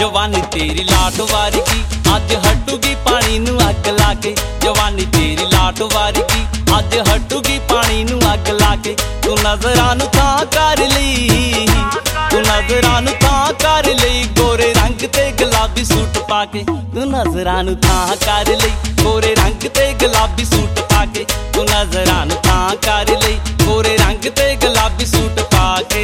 जवानी तेरी लाट वारगी अज हटूगी पानी नू अग लाके। जवानी तेरी लाट वारगी अज हटूगी पानी नू अग लाके। तू नजरां नू तां कर लई, तू नजरां नू तां कर लई गोरे रंग ते गुलाबी सूट पाके। तू नजरां नू तां कर लई गोरे रंग ते गुलाबी सूट पाके। तू नजरां नू तां कर लई गोरे रंग ते गुलाबी सूट पाके।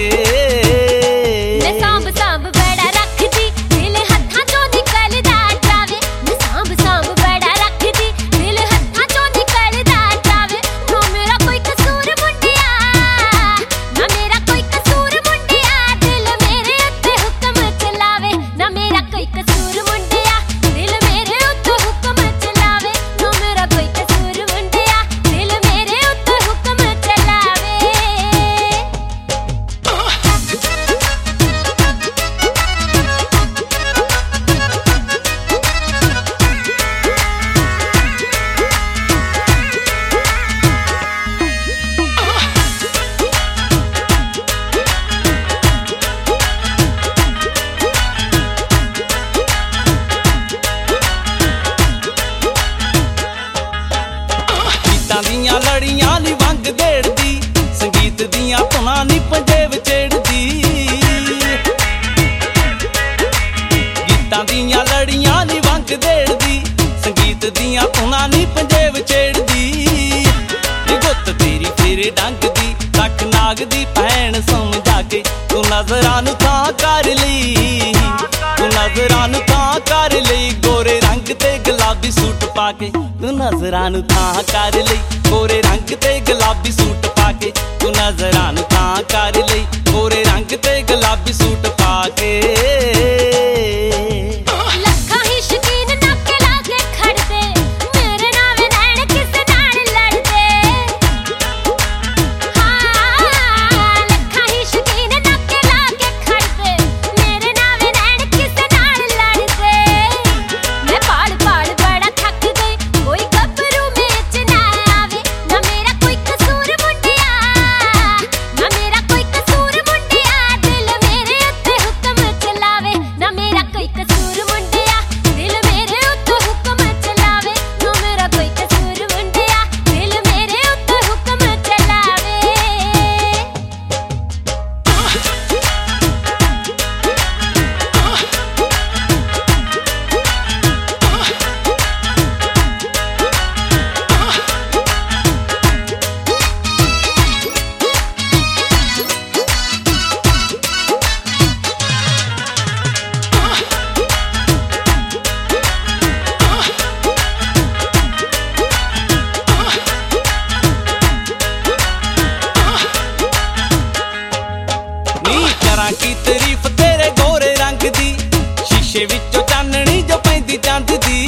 सांभ सांभ बड़ा रखदी दिल हत्थां चों निकलदा जावे। सांभ सांभ बड़ा रखदी दिल हत्थां चों निकलदा जावे। ना मेरा कोई कसूर मुंडिया, ना मेरा कोई कसूर मुंडिया दिल मेरे उत्ते हुक्म चलावे। ना मेरा कोई कसूर मुंडिया दिल मेरे उत्ते हुक्म चलावे। ना मेरा कोई कसूर मुंडिया दिल मेरे उत्ते हुक्म चलावे। गीतां दियां लड़ियां नी वंग देड़दी, संगीत दियां धुनां नी पंजेब छेड़दी। गीतां दियां लड़ियां नी वंग देड़दी, संगीत दियां धुनां नी पंजेब छेड़दी। गुत्त तेरी फेरे डंग दी तक नाग दी भैन समझा के। तू नजरां नू तां कर लई, तू नजरां नू तां कर लई गोरे रंग ते गुलाबी सूट पाके। तू नजरां नू तां कर लई गोरे रंग ते गुलाबी सूट पाके। तू नजरां नू तां कर लई गोरे रंग ते गुलाबी सूट पाके। लखां ही शकीन नाके लाके खड़दे मेरे नाल नैन किस नाल लड़दे। हाँ लखां ही शकीन नाके लाके खड़दे मेरे नाल नैन किस नाल लड़दे। मैं पाड़ पाड़ बड़ा थक गई कोई गभरू मेच ना आवे। ना मेरा कोई कसूर मुंडिया, ना मेरा कोई कसूर मुंडिया दिल मेरे उत्ते हुक्म चलावे। ना मेरा कोई कसूर मुंडिया दिल मेरे उत्ते हुक्म चलावे। ना मेरा कोई कसूर मुंडिया दिल मेरे उत्ते हुक्म चलावे। नी करां की तारीफ तेरे गोरे रंग दी, शीशे विचों चाननी जो पैंदी चंद दी।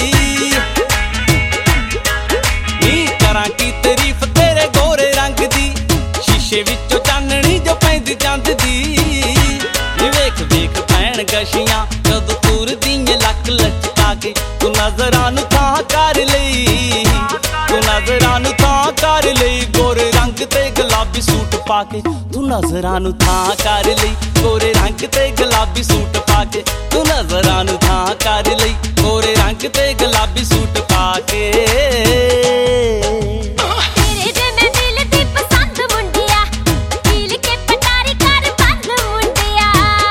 नी करां की तारीफ तेरे गोरे रंग दी, शीशे विचों चाननी जो पैंदी चंद दी। नी वेख वेख भैन गशियां जदों तुरदियां लक लचका के। तू नजरां नू तां कर लई, तू नजरां नू तां कर लई गोरे रंग ते गुलाबी सूट पाके। तू नजरां नू तां कर लई गोरे रंग ते गुलाबी सूट पाके। तू नजरां नू तां कर लई गोरे रंग ते गुलाबी सूट पाके। तेरे जे मैं दिल दी पसंद मुंडिया कील के पटारी कर बंद मुंडिया।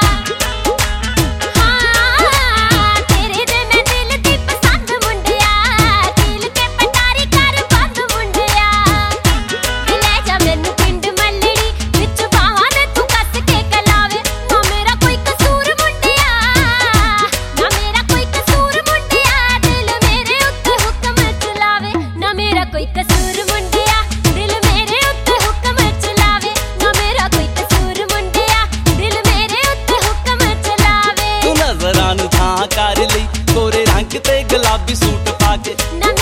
हाँ तेरे जे मैं दिल दी पसंद मुंडिया कील के पटारी कर बंद मुंडिया। ले जा मैनू पिंड मल्लड़ी विच बाहां ने तू कस के कलावे। ना मेरा कोई कसूर मुंडिया, ना मेरा कोई कसूर मुंडिया दिल मेरे उत्ते हुक्म चलावे। ना मेरा कोई कसूर मुंडिया दिल मेरे उत्ते हुक्म चलावे। ना मेरा कोई कसूर मुंडिया दिल मेरे उत्ते हुक्म चलावे। तू नजरां नू तां कर लई गोरे रंग ते गुलाबी सूट पाके। ना